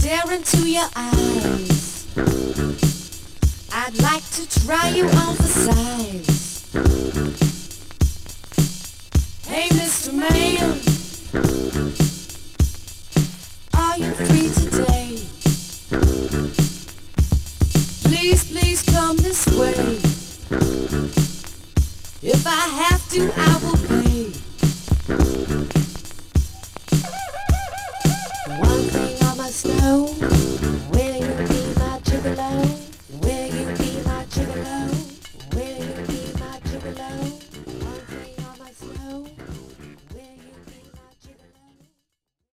stare into your eyes. I'd like to try you on for size. Hey, Mr. Man, are you free today? Please, please come this way. If I have to, I will